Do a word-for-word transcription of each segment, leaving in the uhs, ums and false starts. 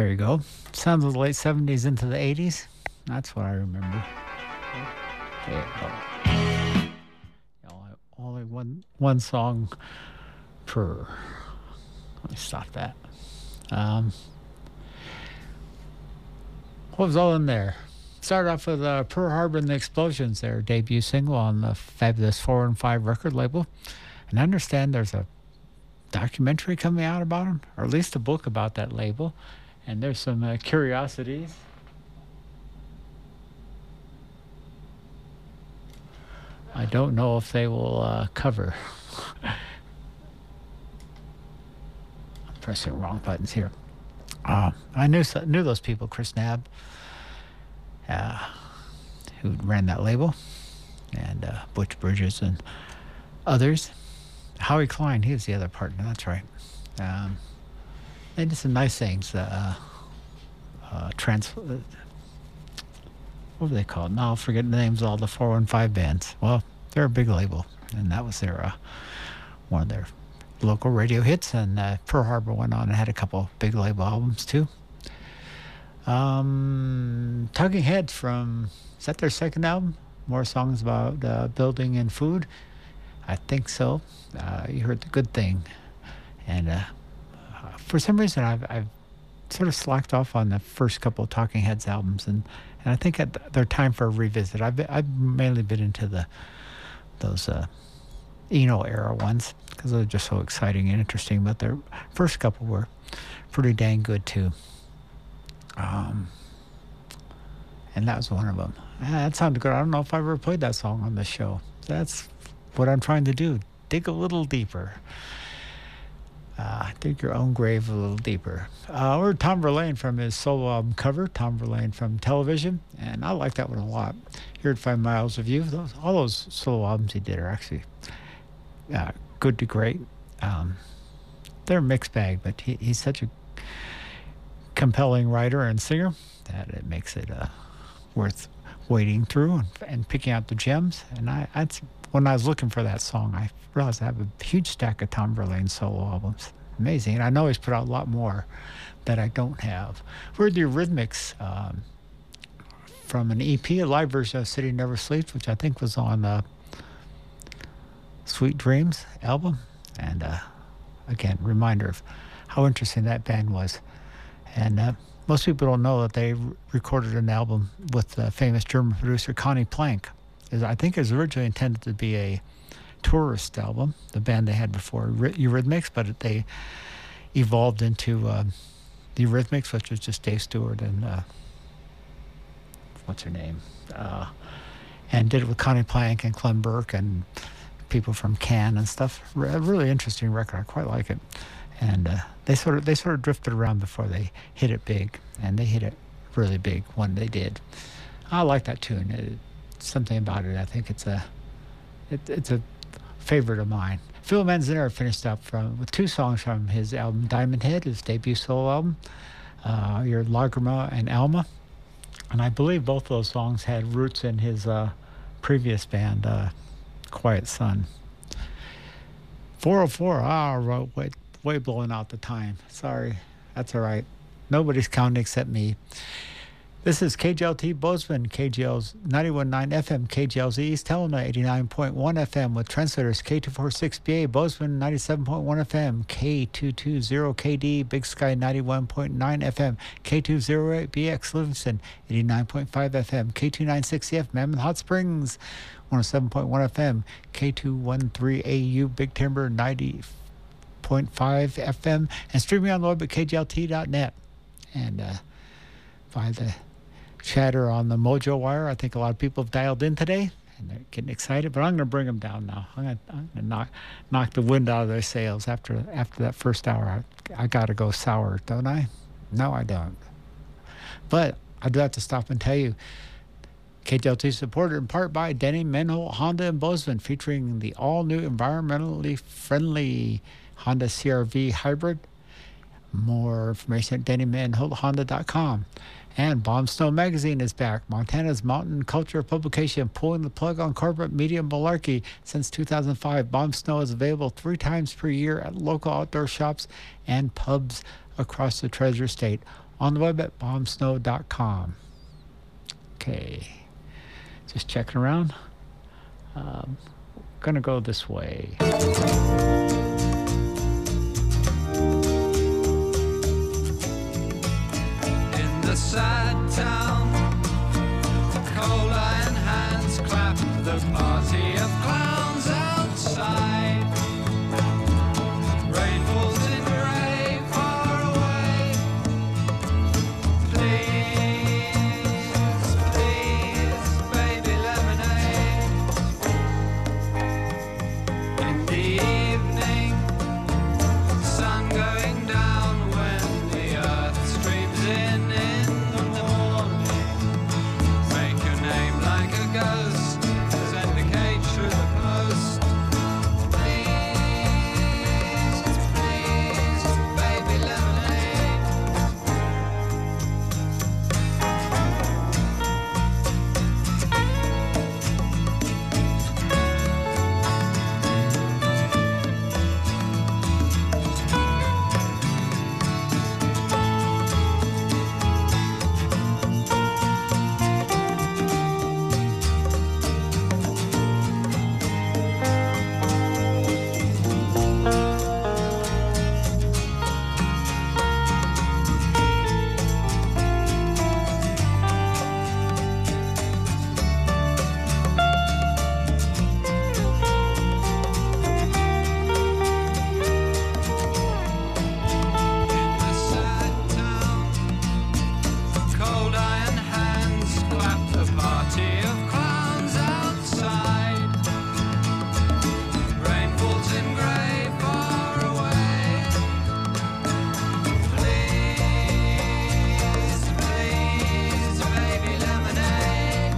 There you go. Sounds of the late seventies into the eighties. That's what I remember. There you go. Only, only one one song per. Let me stop that. Um, what was all in there? Started off with uh, Pearl Harbor and the Explosions, their debut single on the fabulous four and five record label. And I understand there's a documentary coming out about them, or at least a book about that label. And there's some uh, curiosities. I don't know if they will uh, cover. I'm pressing wrong buttons here. Uh, I knew knew those people, Chris Nabb, uh, who ran that label, and uh, Butch Bridges and others. Howie Klein, he was the other partner, that's right. Um, they did some nice things. Uh, uh, trans, uh, what were they called? No, I'll forget the names of all the four one five bands. Well, they're a big label, and that was their uh, one of their local radio hits, and uh, Pearl Harbor went on and had a couple big label albums, too. Um, Talking Heads from, is that their second album? More songs about uh, building and food? I think so. Uh, you heard The Good Thing. And uh, for some reason, I've, I've sort of slacked off on the first couple of Talking Heads albums, and, and I think at they're time for a revisit. I've been, I've mainly been into the those uh, Eno era ones because they're just so exciting and interesting, but their first couple were pretty dang good too. Um, and that was one of them. Ah, that sounded good. I don't know if I ever played that song on the show. That's what I'm trying to do. Dig a little deeper. Uh, dig your own grave a little deeper. Uh, or Tom Verlaine from his solo album Cover, Tom Verlaine from Television, and I like that one a lot. Heard Five Miles of You. Those, all those solo albums he did are actually uh, good to great. Um, they're a mixed bag, but he, he's such a compelling writer and singer that it makes it uh, worth wading through and, and picking out the gems. And I, that's when I was looking for that song, I realized I have a huge stack of Tom Verlaine solo albums. Amazing. And I know he's put out a lot more that I don't have. We heard the Eurythmics um, from an E P, a live version of City Never Sleeps, which I think was on uh, Sweet Dreams album. And uh, again, reminder of how interesting that band was. And uh, most people don't know that they re- recorded an album with the famous German producer Conny Plank. I think it was originally intended to be a tourist album, the band they had before, Eurythmics, but they evolved into uh, the Eurythmics, which was just Dave Stewart and uh, what's her name, uh, and did it with Conny Plank and Clem Burke and people from Cannes and stuff. A really interesting record. I quite like it. And uh, they sort of they sort of drifted around before they hit it big, and they hit it really big when they did. I like that tune. It, something about it. I think it's a it, it's a favorite of mine. Phil Manzanera finished up from with two songs from his album Diamond Head, his debut solo album. Uh, your Lagrima and Alma, and I believe both of those songs had roots in his uh, previous band, uh, Quiet Sun. four oh four. Ah, oh, wait. Way blowing out the time. Sorry. That's all right. Nobody's counting except me. This is K G L T Bozeman, K G L's ninety-one point nine F M, K G L's East Helena eighty-nine point one F M with translators K two forty-six B A, Bozeman ninety-seven point one F M, K two twenty K D, Big Sky ninety-one point nine F M, K two oh eight B X Livingston eighty-nine point five F M, K two ninety-six C F Mammoth Hot Springs one oh seven point one F M, K two thirteen A U Big Timber ninety point five F M, and streaming on the web at K G L T dot net. And uh, by the chatter on the Mojo Wire, I think a lot of people have dialed in today, and they're getting excited, but I'm going to bring them down now. I'm going to knock knock the wind out of their sails after after that first hour. I, I got to go sour, don't I? No, I don't. But I do have to stop and tell you, K G L T supported in part by Denny Menholt Honda in Bozeman, featuring the all-new environmentally friendly Honda C R V Hybrid. More information at denny menholt honda dot com. And Bomb Snow Magazine is back, Montana's mountain culture publication, pulling the plug on corporate media malarkey since two thousand five. Bomb Snow is available three times per year at local outdoor shops and pubs across the Treasure State. on the web at bombsnow dot com. Okay, just checking around. Um, gonna go this way. In the sad town, cold iron hands clap the party of clowns outside. Rain falls in grey far away. Please, please, baby lemonade. In the evening, sun going down when the earth streams in in the morning. Make your name like a ghost, send a cage through the post. Please, please, baby lemonade. In the sad town, cold iron hands clap the party of clowns outside. Rain falls in grey far away. Please, please, baby lemonade.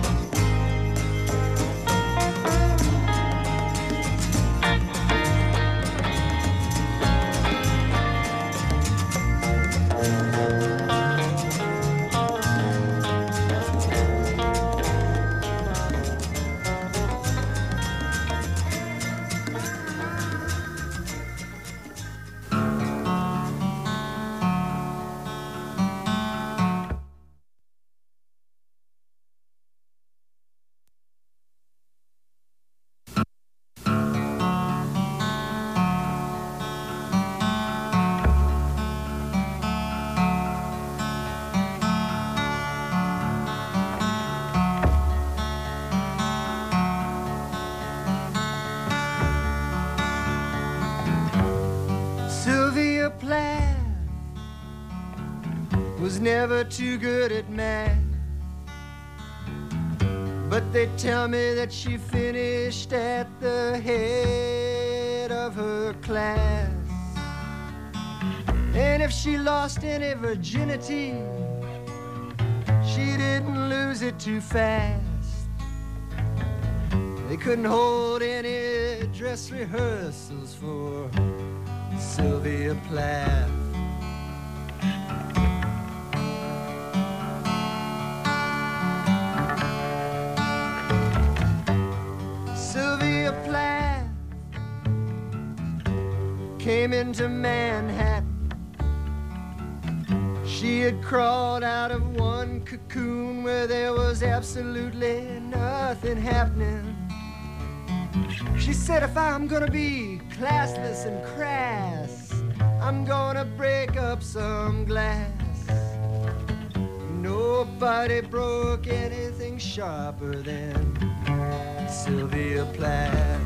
Sylvia Plath was never too good at math, but they tell me that she finished at the head of her class. And if she lost any virginity, she didn't lose it too fast. They couldn't hold any dress rehearsals for Sylvia Plath. Sylvia Plath came into Manhattan. She had crawled out of one cocoon where there was absolutely nothing happening. She said, if I'm gonna be classless and crass, I'm gonna break up some glass. Nobody broke anything sharper than Sylvia Plath.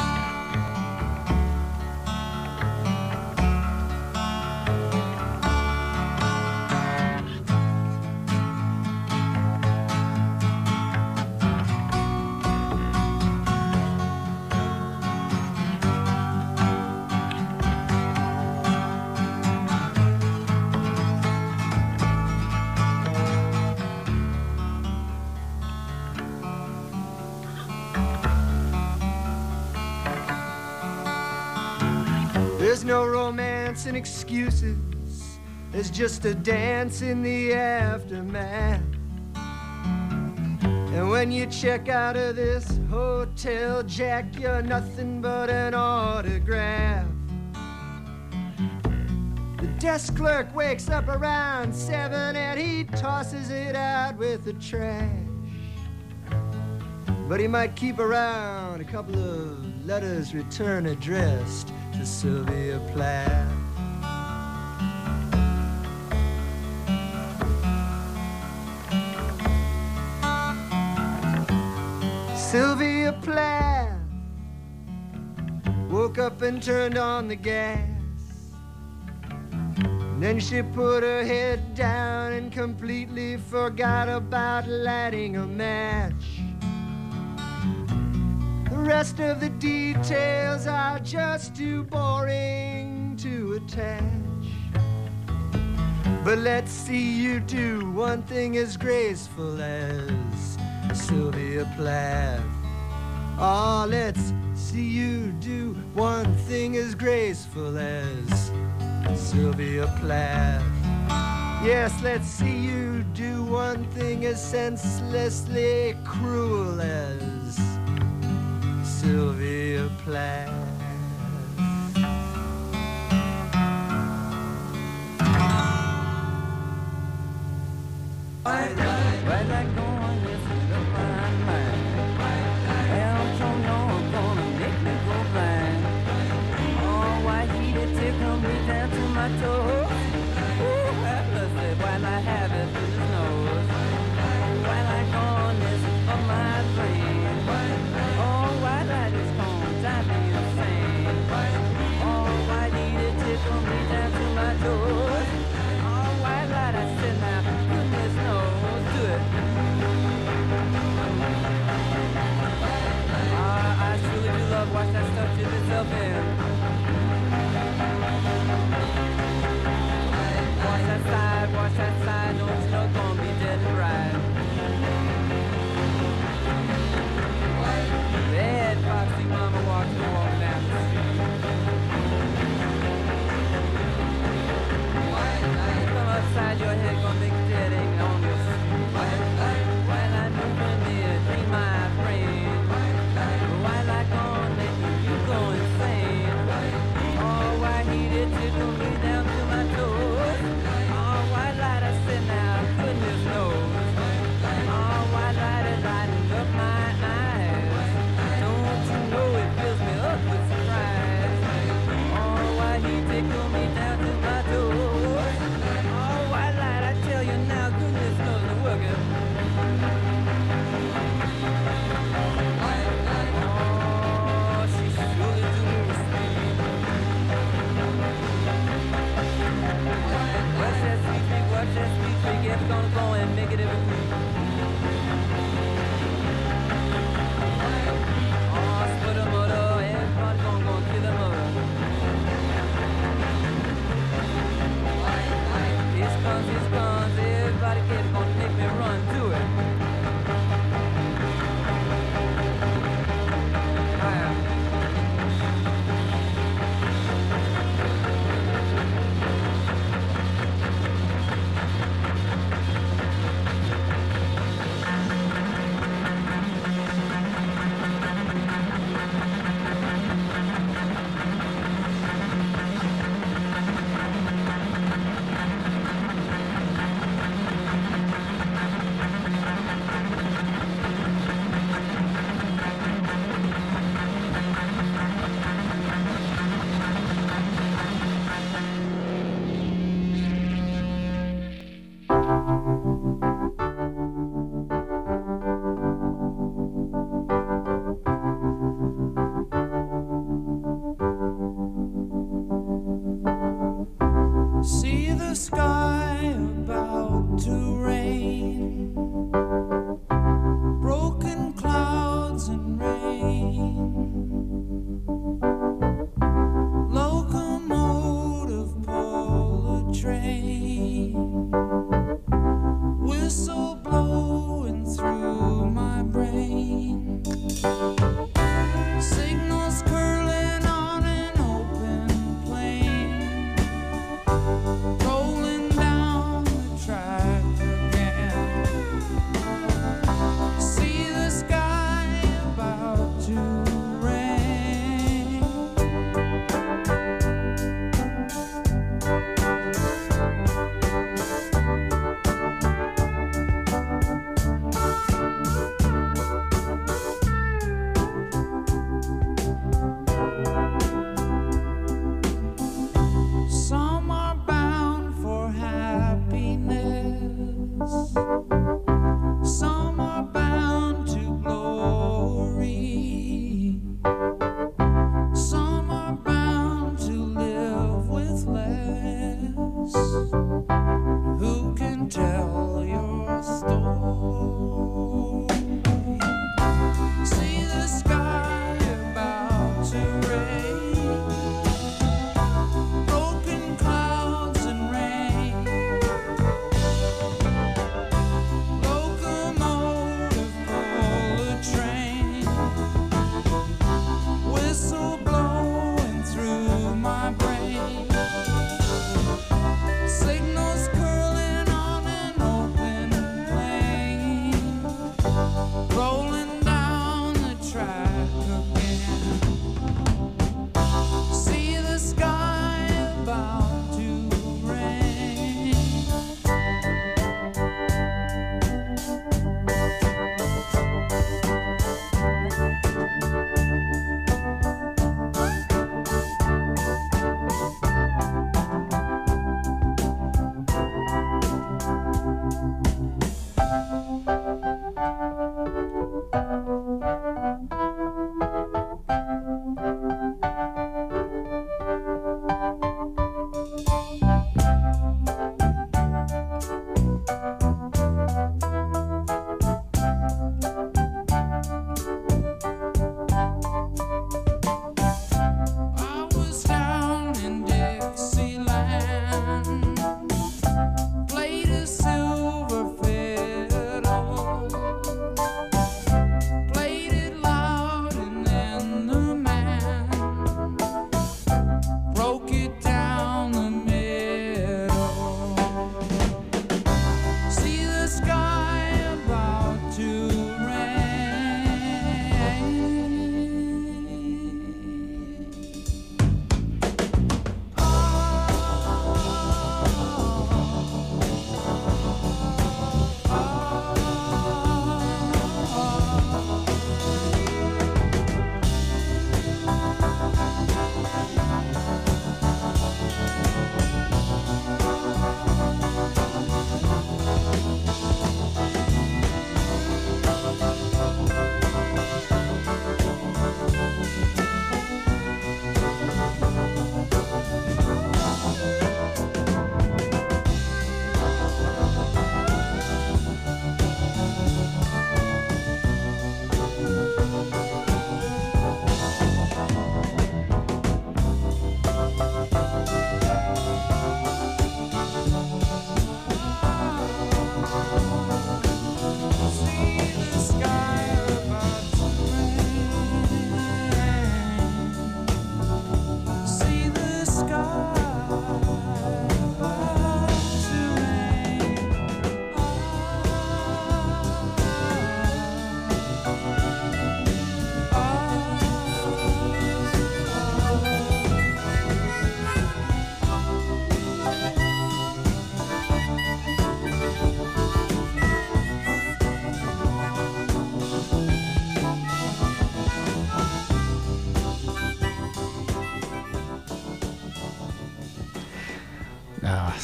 There's no romance and excuses. There's just a dance in the aftermath. And when you check out of this hotel, Jack, you're nothing but an autograph. The desk clerk wakes up around seven and he tosses it out with the trash. But he might keep around a couple of letters return addressed to Sylvia Plath. Sylvia Plath woke up and turned on the gas. Then she put her head down and completely forgot about lighting a match. The rest of the details are just too boring to attach. But let's see you do one thing as graceful as Sylvia Plath. Oh, let's see you do one thing as graceful as Sylvia Plath. Yes, let's see you do one thing as senselessly cruel as Sylvia Plath. Right, right, right like going with the blind mind. I'm so know gonna make me go blind. Oh, why he did tickle me down to my toes. Ooh, helplessly, why not have it through his nose? Right like going is for my brain.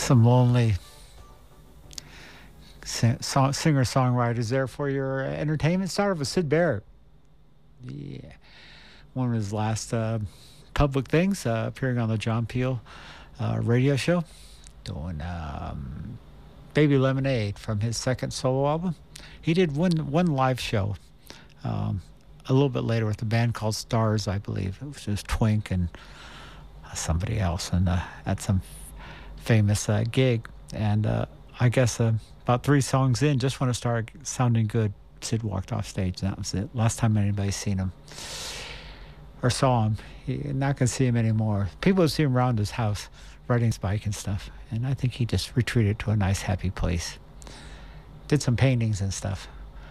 some lonely sing- song- singer-songwriters there for your entertainment. Started with Syd Barrett. Yeah. One of his last uh, public things, uh, appearing on the John Peel uh, radio show, doing um, Baby Lemonade from his second solo album. He did one one live show um, a little bit later with a band called Stars, I believe. It was just Twink and uh, somebody else, and uh, at some famous uh, gig. And uh, I guess uh, about three songs in, just when it started sounding good, Syd walked off stage, and that was it. Last time anybody's seen him or saw him. You're not going to see him anymore. People would see him around his house riding his bike and stuff, and I think he just retreated to a nice, happy place. Did some paintings and stuff.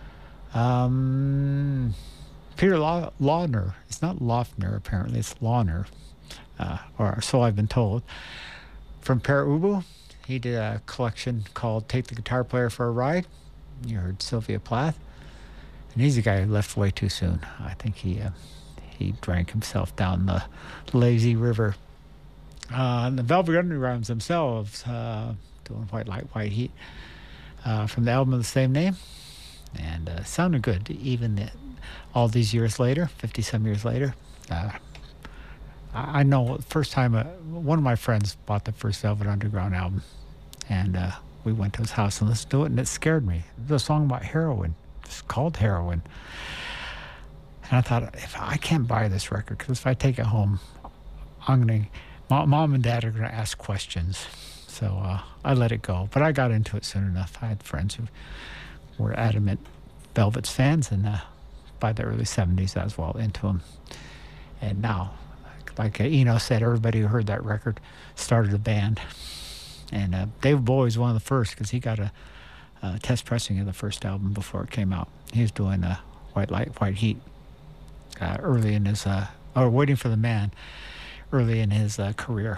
Um, Peter Law- Laudner. It's not Lofner, apparently. It's Lawner, uh, or so I've been told. From Pere Ubu, he did a collection called Take the Guitar Player for a Ride. You heard Sylvia Plath. And he's a guy who left way too soon. I think he uh, he drank himself down the lazy river. Uh, and the Velvet Undergrounds themselves, uh, doing White Light, White Heat, uh, from the album of the same name. And uh, sounded good, even the, all these years later, fifty-some years later. Uh, I, I know the first time, uh, one of my friends bought the first Velvet Underground album. And uh, we went to his house and listened to it, and it scared me. It was a song about heroin. It's called Heroin. And I thought, if I can't buy this record, because if I take it home, I'm going to, mom and dad are going to ask questions. So uh, I let it go. But I got into it soon enough. I had friends who were adamant Velvet's fans, and uh, by the early seventies, I was well into them. And now, like Eno said, everybody who heard that record started a band. And uh, Dave Bowie was one of the first, because he got a, a test pressing of the first album before it came out. He was doing uh, White Light, White Heat uh, early in his, uh, or Waiting for the Man, early in his uh, career.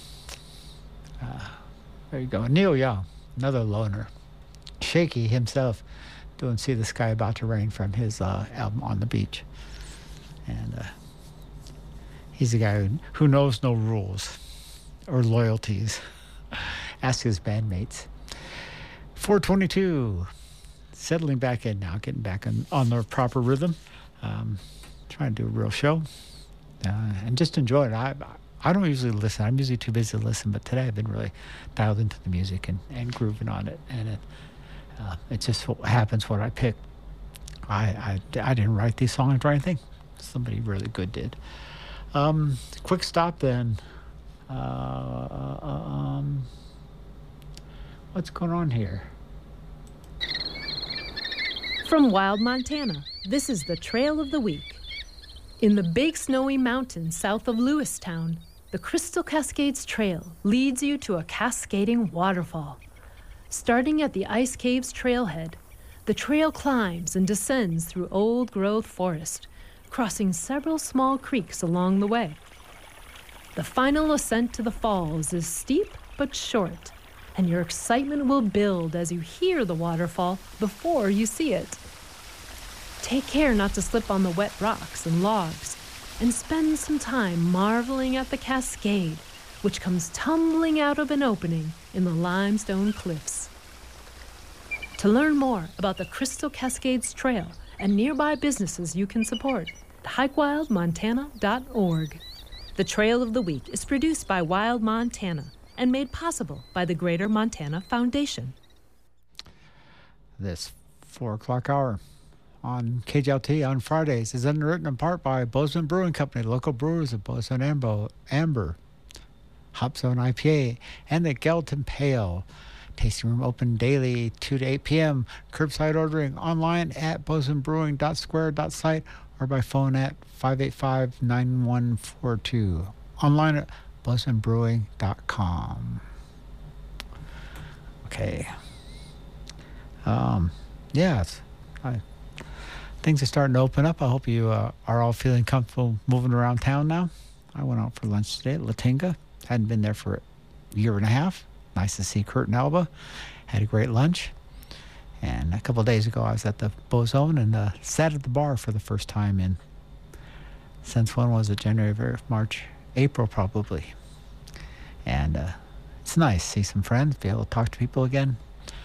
Uh, there you go. Neil Young, another loner. Shaky himself, doing See the Sky About to Rain from his uh, album On the Beach. And uh, he's a guy who, who knows no rules or loyalties. Ask his bandmates. four twenty-two, settling back in now, getting back on, on the proper rhythm. Um, trying to do a real show. Uh, and just enjoy it. I I don't usually listen. I'm usually too busy to listen, but today I've been really dialed into the music and, and grooving on it. And it, uh, it just happens what I pick. I, I, I didn't write these songs or anything. Somebody really good did. Um, quick stop then. Uh, um, what's going on here? From Wild, Montana, this is the Trail of the Week. In the big snowy mountains south of Lewistown, the Crystal Cascades Trail leads you to a cascading waterfall. Starting at the Ice Caves trailhead, the trail climbs and descends through old-growth forest, crossing several small creeks along the way. The final ascent to the falls is steep but short, and your excitement will build as you hear the waterfall before you see it. Take care not to slip on the wet rocks and logs, and spend some time marveling at the cascade, which comes tumbling out of an opening in the limestone cliffs. To learn more about the Crystal Cascades Trail and nearby businesses you can support, hike wild montana dot org. The Trail of the Week is produced by Wild Montana and made possible by the Greater Montana Foundation. This four o'clock hour on K J L T on Fridays is underwritten in part by Bozeman Brewing Company, local brewers of Bozeman Amber, Amber Hop Zone I P A, and the Gallatin Pale. Tasting room open daily, two to eight p.m. Curbside ordering online at bozeman brewing dot square dot site or by phone at five eight five, nine one four two. Online at bozeman brewing dot com. Okay. Um, yeah, it's, I, things are starting to open up. I hope you uh, are all feeling comfortable moving around town now. I went out for lunch today at Latinga. Hadn't been there for a year and a half. Nice to see Kurt and Alba. Had a great lunch. And a couple of days ago, I was at the Bozone and uh, sat at the bar for the first time in, since when was it? January, March, April probably. And uh, it's nice. See some friends, be able to talk to people again.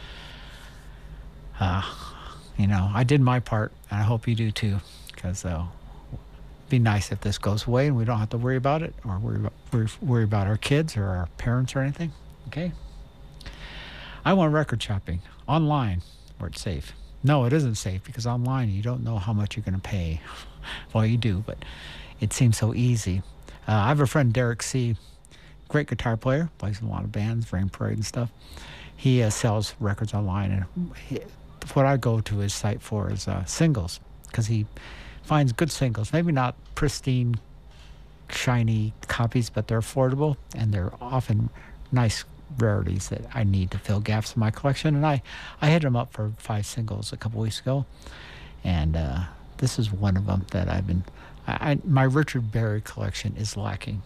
Uh, you know, I did my part, and I hope you do too, because uh, it'd be nice if this goes away and we don't have to worry about it or worry about, worry, worry about our kids or our parents or anything. Okay? I went record shopping online where it's safe. No, it isn't safe because online you don't know how much you're going to pay. Well, you do, but it seems so easy. Uh, I have a friend, Derek C., great guitar player, plays in a lot of bands, Rain Parade and stuff. He uh, sells records online, and he, what I go to his site for is uh, singles, because he finds good singles, maybe not pristine, shiny copies, but they're affordable, and they're often nice rarities that I need to fill gaps in my collection. And I, I hit him up for five singles a couple weeks ago, and uh, this is one of them that I've been, I, I, my Richard Berry collection is lacking.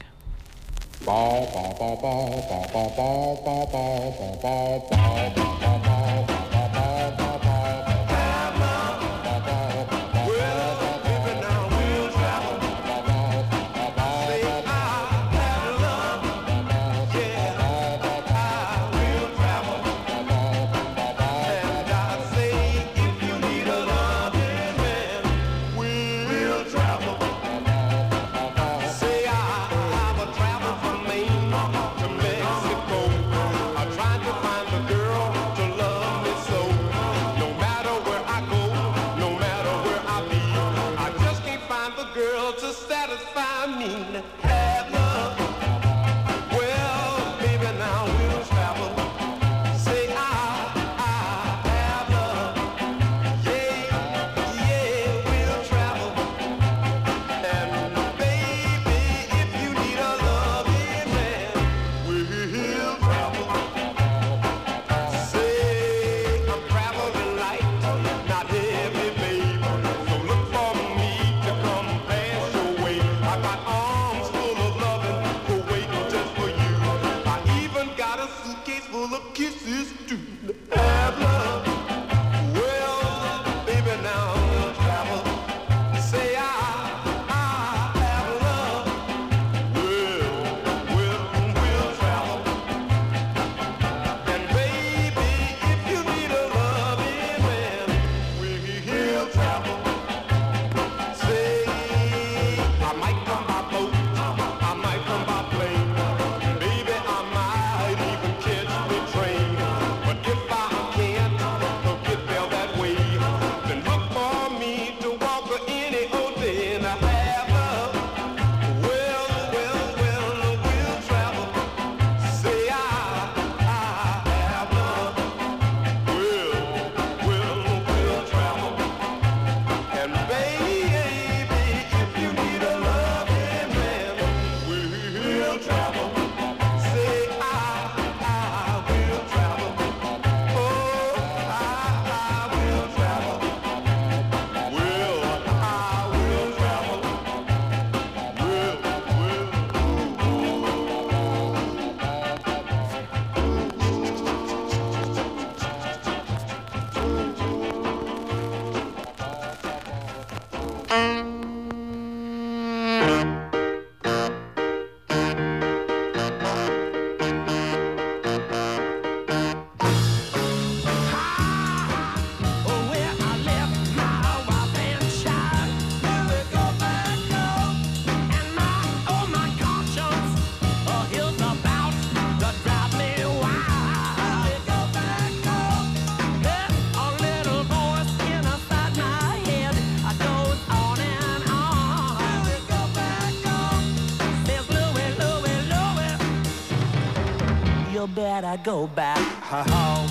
Better go back home.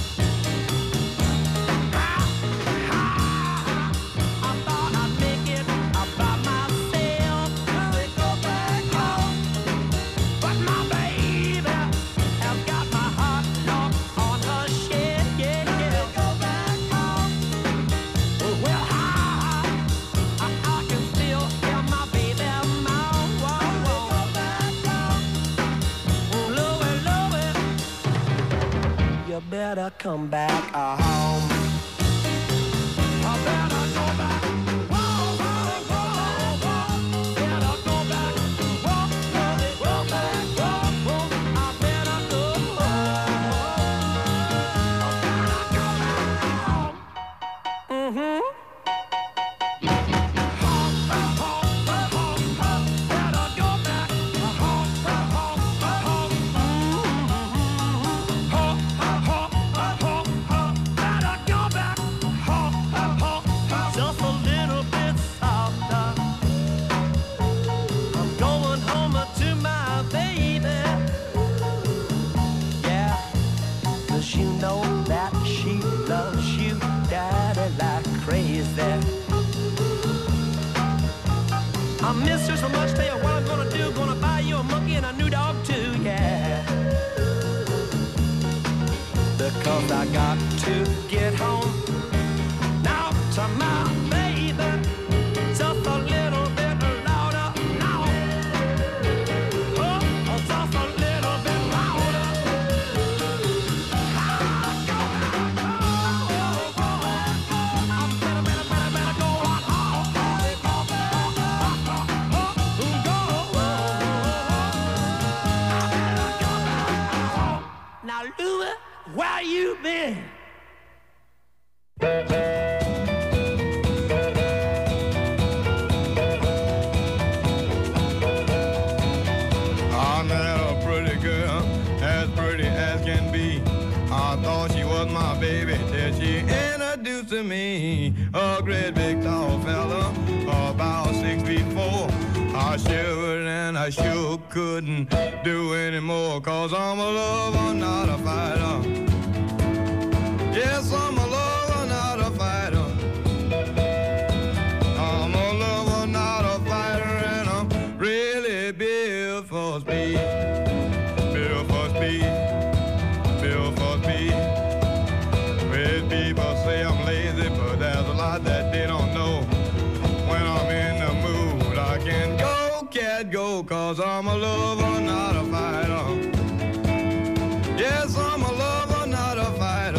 Better come back uh, home. I better go back. Whoa, whoa, whoa, whoa. Better go back. Whoa, whoa, go back. Whoa, whoa. I better go I miss her so much, tell you what I'm gonna do. Gonna buy you a monkey and a new dog too, yeah. Because I got to get home now to my baby. Just a little bit louder now. Oh, just a little bit louder. I go, I go, oh, oh, oh. I better, better, better, better go on home. Now, Louie, where you been? I met a pretty girl, as pretty as can be. I thought she was my baby till she introduced to me a great big tall fella, about six feet four. I shivered and I sure couldn't do anymore, cause I'm a lover, not a fighter. Yes, I'm a lover, not a fighter. I'm a lover, not a fighter, and I'm really built for speed. Built for speed. Built for speed. Well, people say I'm lazy, but there's a lot that they don't know. When I'm in the mood, I can go, cat, go, cause I'm a lover, not a fighter. Yes, I'm a lover, not a fighter.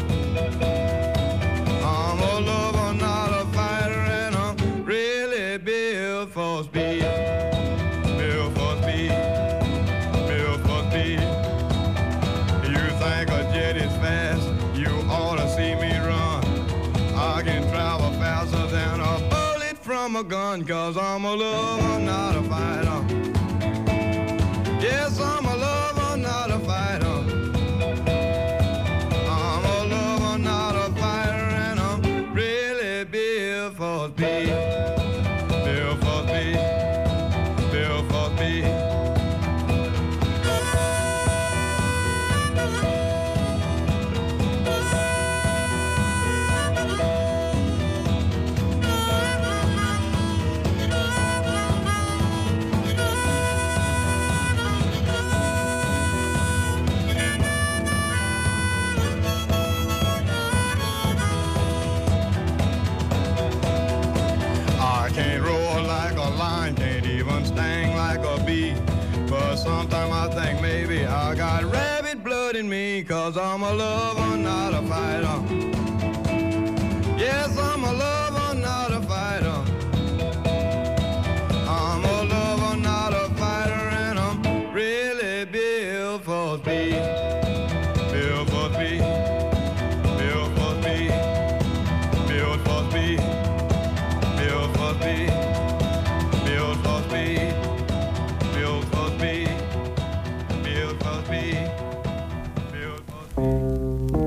I'm a lover, not a fighter, and I'm really built for speed. Built for speed. Built for speed. You think a jet is fast, you ought to see me run. I can travel faster than a bullet from a gun, cause I'm a lover, not a fighter. Yes, I'm a lover, not a fighter. I'm a lover, not a fighter, and I'm really built for speed. Built for speed. Built for speed. I can't roar like a lion, can't even sting like a bee. But sometimes I think maybe I got rabbit blood in me, cause I'm a lover, not a fighter. Yes, I'm a lover, not a fighter. I'm a lover, not a fighter, and I'm really built for speed. Built for speed. Built for speed. Built for speed. Built for speed. Built for speed. Built for speed. Built for speed. Built for speed.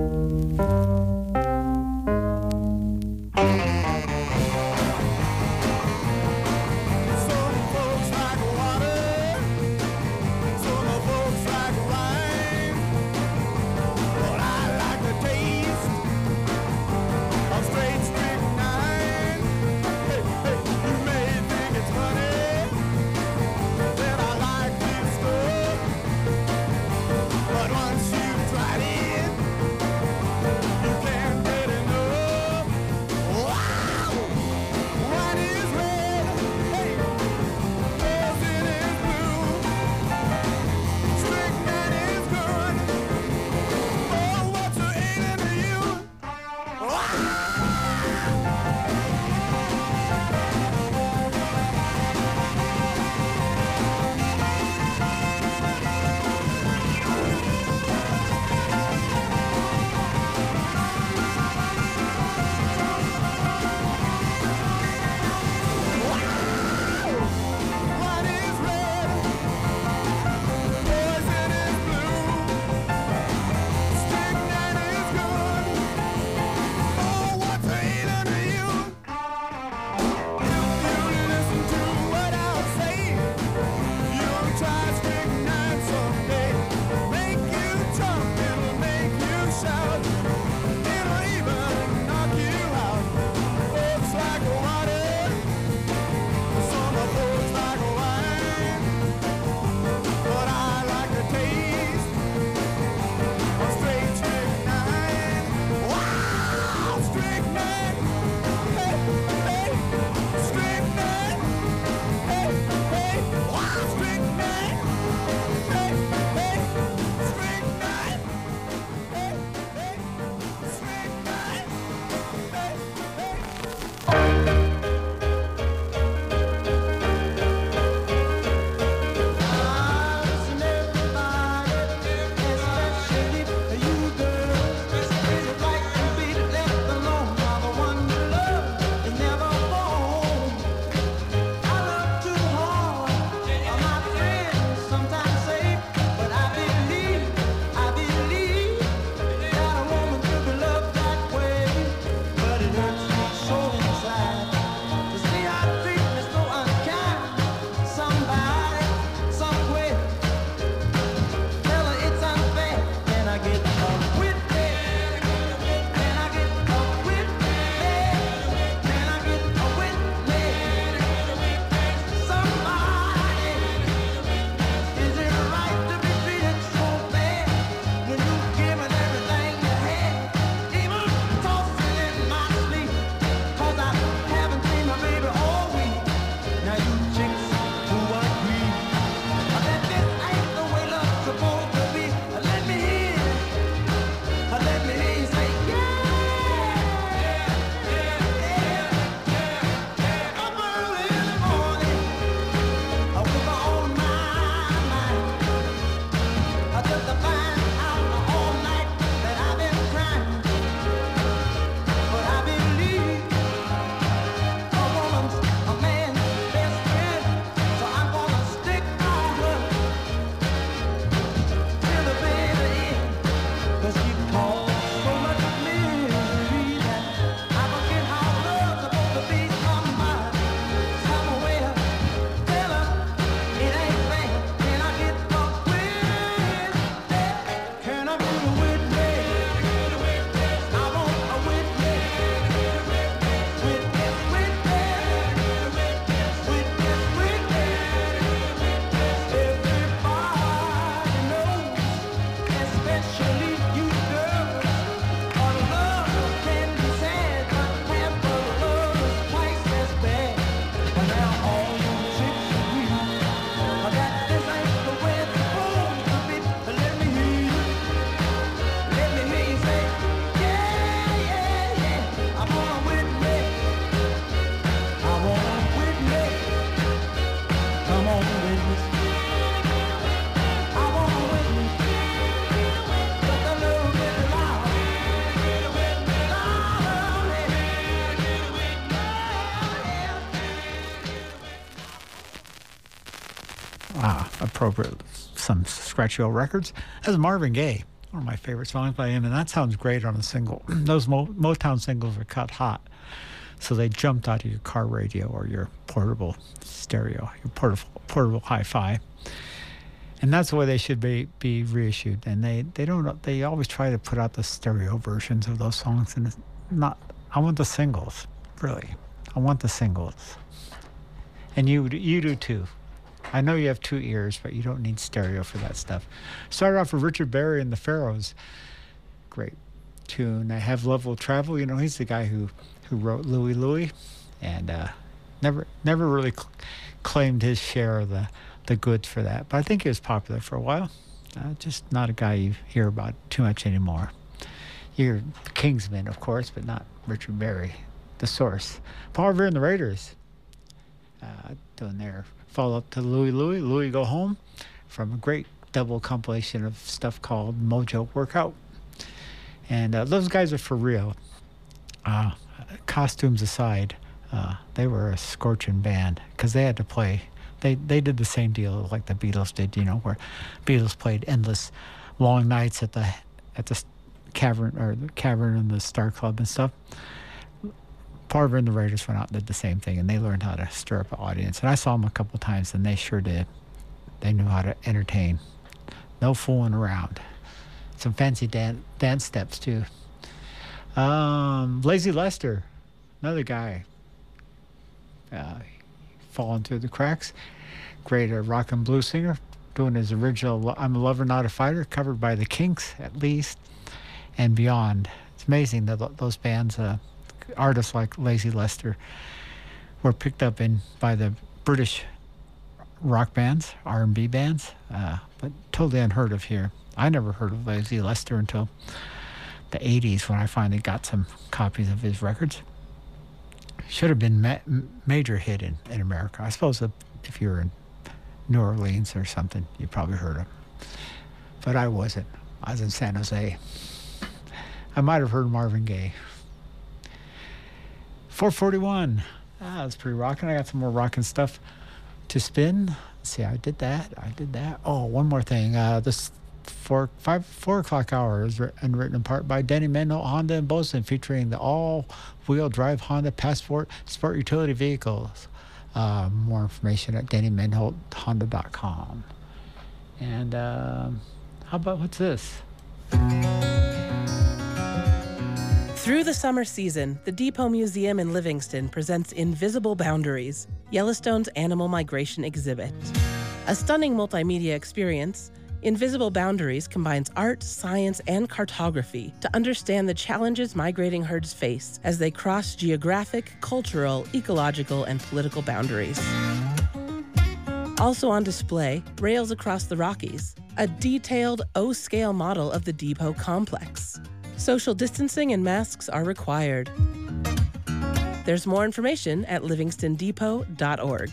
ah, appropriate, some scratchy old records. That's Marvin Gaye, one of my favorite songs by him, and that sounds great on a single. Those Mo- Motown singles are cut hot, so they jumped out of your car radio or your portable stereo, your portable portable hi-fi, and that's the way they should be be reissued. And they they don't they always try to put out the stereo versions of those songs, and it's not. I want the singles, really. I want the singles, and you you do too. I know you have two ears, but you don't need stereo for that stuff. Started off with Richard Berry and the Pharaohs. Great tune. I Have Love Will Travel. You know, he's the guy who, who wrote Louie Louie, and uh, never never really cl- claimed his share of the, the goods for that. But I think he was popular for a while. Uh, just not a guy you hear about too much anymore. You hear Kingsmen, of course, but not Richard Berry, the source. Paul Revere and the Raiders uh, doing their follow-up to Louie Louie, Louie Go Home, from a great double compilation of stuff called Mojo Workout. And uh, those guys are for real. Uh, costumes aside, uh, they were a scorching band because they had to play. They they did the same deal like the Beatles did, you know, where Beatles played endless long nights at the at the cavern or the cavern and the Star Club and stuff. Paul Revere and the Raiders went out and did the same thing, and they learned how to stir up an audience. And I saw them a couple times, and they sure did. They knew how to entertain. No fooling around. Some fancy dan- dance steps, too. Um, Lazy Lester, another guy uh, falling through the cracks. Great uh, rock and blues singer, doing his original I'm a Lover, Not a Fighter, covered by the Kinks, at least, and beyond. It's amazing that those bands... Uh, artists like Lazy Lester were picked up in by the British rock bands, R and B bands, uh, but totally unheard of here. I never heard of Lazy Lester until the eighties when I finally got some copies of his records. Should have been ma- major hit in, in America. I suppose if you were in New Orleans or something, you probably heard him. But I wasn't. I was in San Jose. I might have heard Marvin Gaye. four forty-one. Ah, that's pretty rocking. I got some more rocking stuff to spin. Let's see, I did that. I did that. Oh, one more thing. Uh, this four five four o'clock hour is written, written in part by Denny Mendenhall, Honda and Bosun, featuring the all-wheel drive Honda Passport sport utility vehicles. Uh, more information at denny mendenhall honda dot com. And um, how about what's this? Through the summer season, the Depot Museum in Livingston presents Invisible Boundaries, Yellowstone's animal migration exhibit. A stunning multimedia experience, Invisible Boundaries combines art, science, and cartography to understand the challenges migrating herds face as they cross geographic, cultural, ecological, and political boundaries. Also on display, Rails Across the Rockies, a detailed O-scale model of the Depot complex. Social distancing and masks are required. There's more information at livingston depot dot org.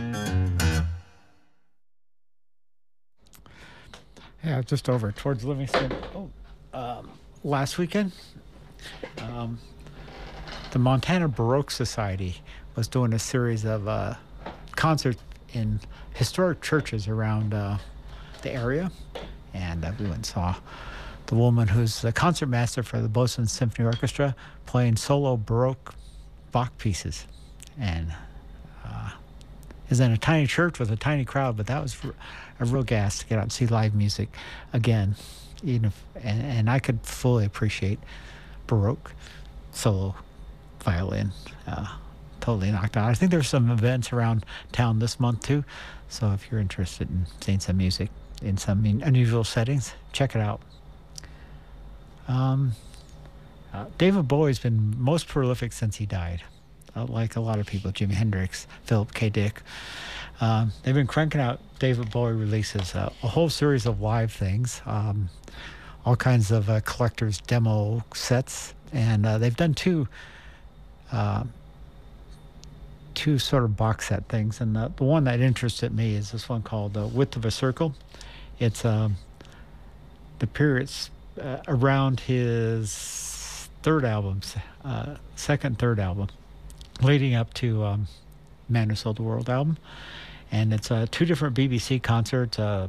Yeah, just over towards Livingston. Oh, um, last weekend, um, the Montana Baroque Society was doing a series of uh, concerts in historic churches around uh, the area, and uh, we went and saw the woman who's the concertmaster for the Bosun Symphony Orchestra playing solo Baroque Bach pieces. And uh, is in a tiny church with a tiny crowd, but that was a real gas to get out and see live music again. Even if, and, and I could fully appreciate Baroque solo violin. Uh, totally knocked out. I think there's some events around town this month too. So if you're interested in seeing some music in some unusual settings, check it out. Um, uh, David Bowie's been most prolific since he died. Uh, like a lot of people, Jimi Hendrix, Philip K. Dick. Um, they've been cranking out David Bowie releases, uh, a whole series of live things, um, all kinds of uh, collector's demo sets, and uh, they've done two, uh, two sort of box set things. And the, the one that interested me is this one called "The Width of a Circle." It's um, the periods uh, around his third album, uh, second, third album, leading up to um, Man Who Sold the World album. and it's uh, two different B B C concerts, uh,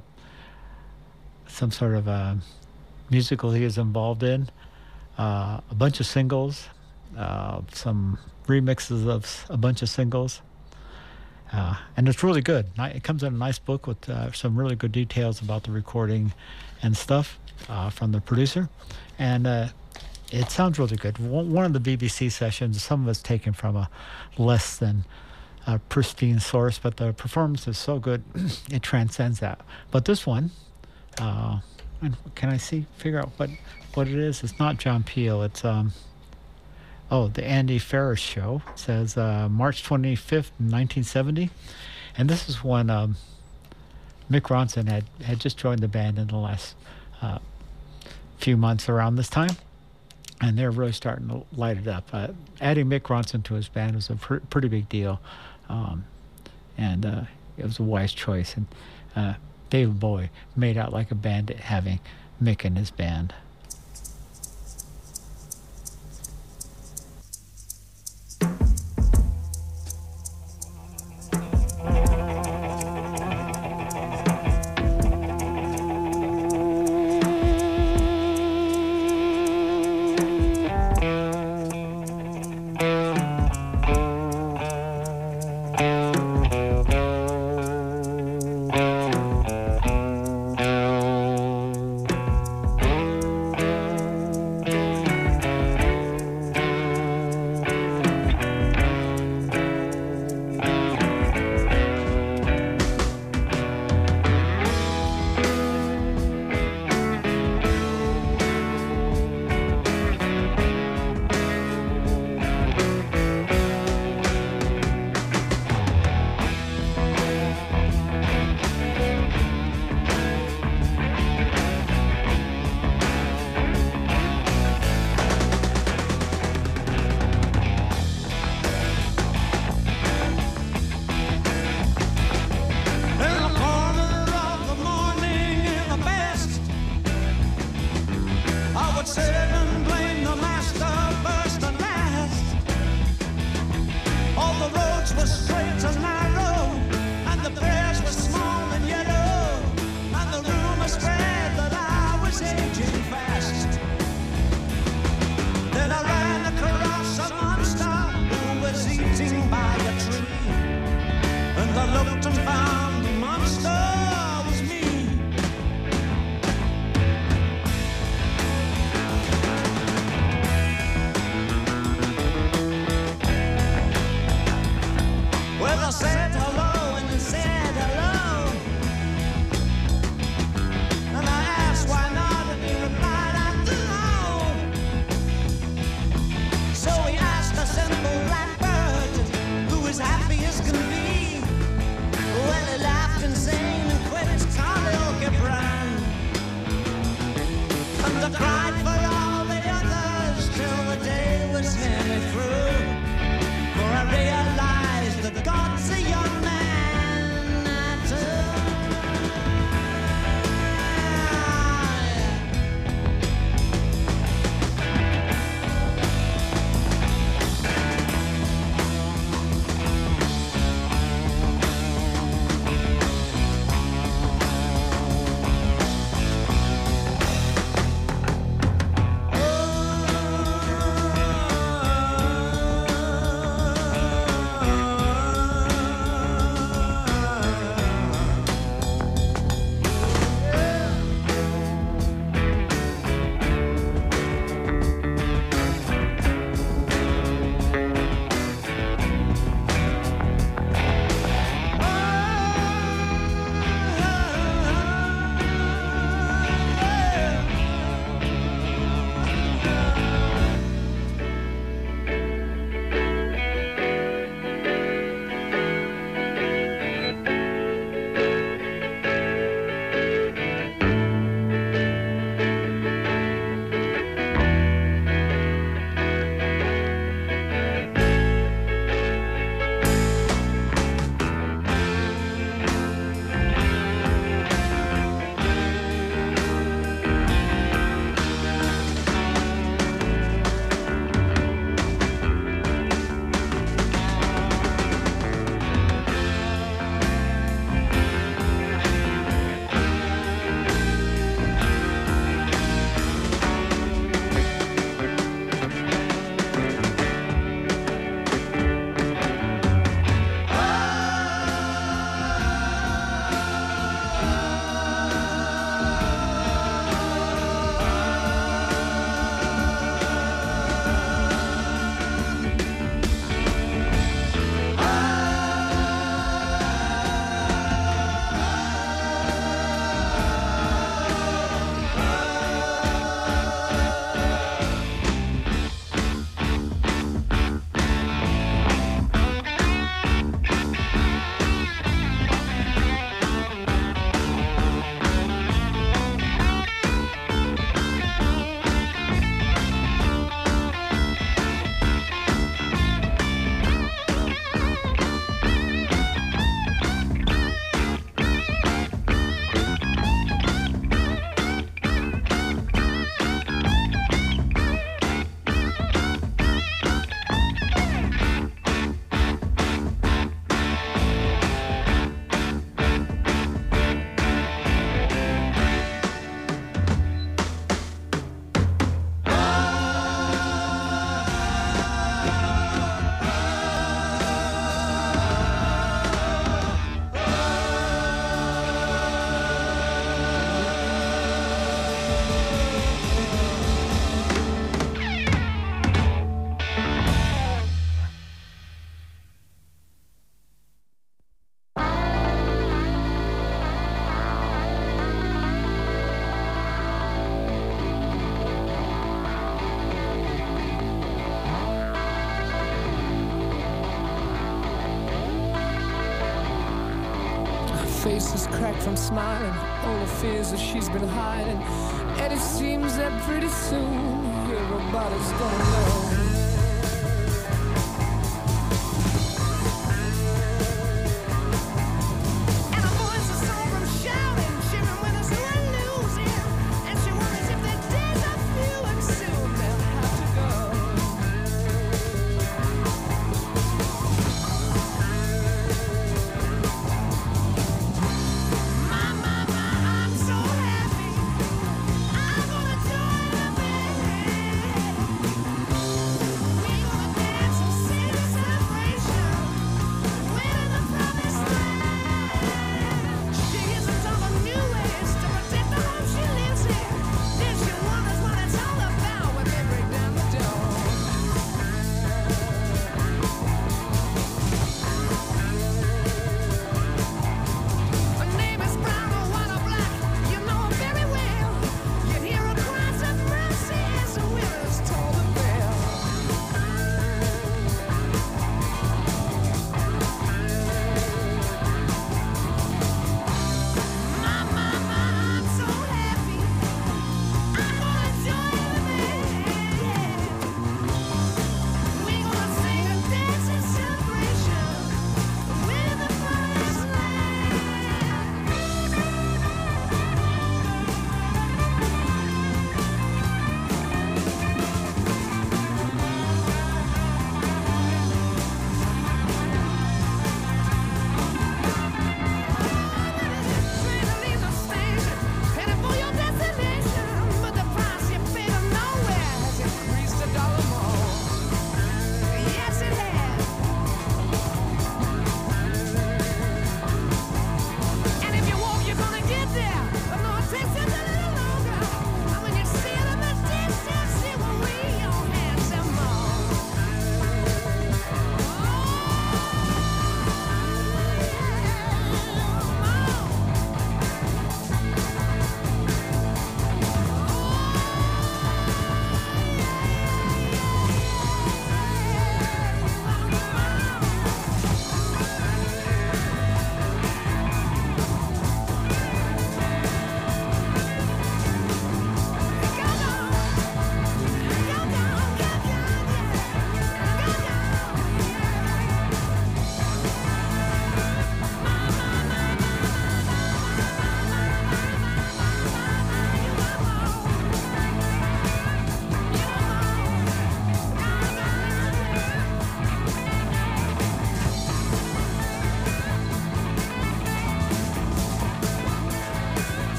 some sort of uh, musical he is involved in, uh, a bunch of singles, uh, some remixes of s- a bunch of singles, uh, and it's really good. Ni- It comes in a nice book with uh, some really good details about the recording and stuff uh, from the producer, and uh, it sounds really good. One one of the B B C sessions, some of it's taken from a less than uh, pristine source, but the performance is so good it transcends that. But this one, uh, and can I see figure out what what it is? It's not John Peel. It's um oh the Andy Ferris Show. It says uh, March twenty-fifth, nineteen seventy, and this is when um, Mick Ronson had had just joined the band in the last uh, few months around this time. And they're really starting to light it up. Uh, adding Mick Ronson to his band was a pr- pretty big deal, um, and uh, it was a wise choice. And uh, David Bowie made out like a bandit having Mick in his band. Through, for I realized that God's a young man. face is cracked from smiling, all the fears that she's been hiding. And it seems that pretty soon everybody's gonna know.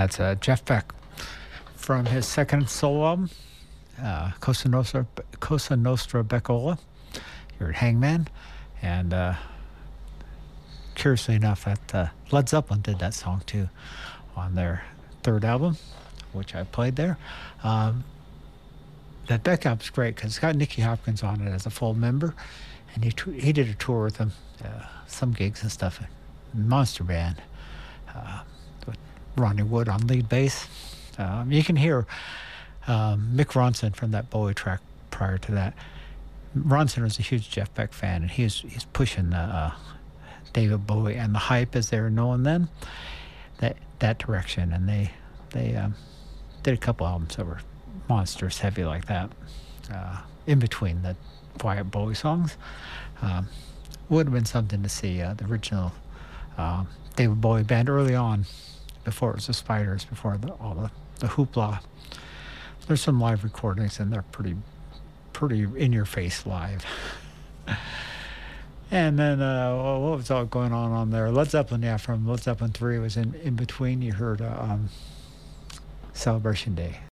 That's uh, Jeff Beck from his second solo album, uh, Cosa Nostra, Cosa Nostra Beccola. You're at Hangman. And uh, curiously enough, that uh, Led Zeppelin did that song too on their third album, which I played there. Um, that Beck album's great because it's got Nicky Hopkins on it as a full member, and he t- he did a tour with them, uh, some gigs and stuff. Monster band, uh, with Ronnie Wood on lead bass. Um, you can hear um, Mick Ronson from that Bowie track prior to that. Ronson was a huge Jeff Beck fan, and he's he's pushing the uh, David Bowie and the hype as they were known then, that that direction, and they they um, did a couple albums that were monstrous heavy like that, uh, in between the quiet Bowie songs. Um, would have been something to see uh, the original uh, David Bowie band early on, before it was the Spiders, before the, all the, the hoopla. There's some live recordings, and they're pretty pretty in-your-face live. And then uh, what was all going on on there? Led Zeppelin, yeah, from Led Zeppelin three was in, in between. You heard uh, um, Celebration Day.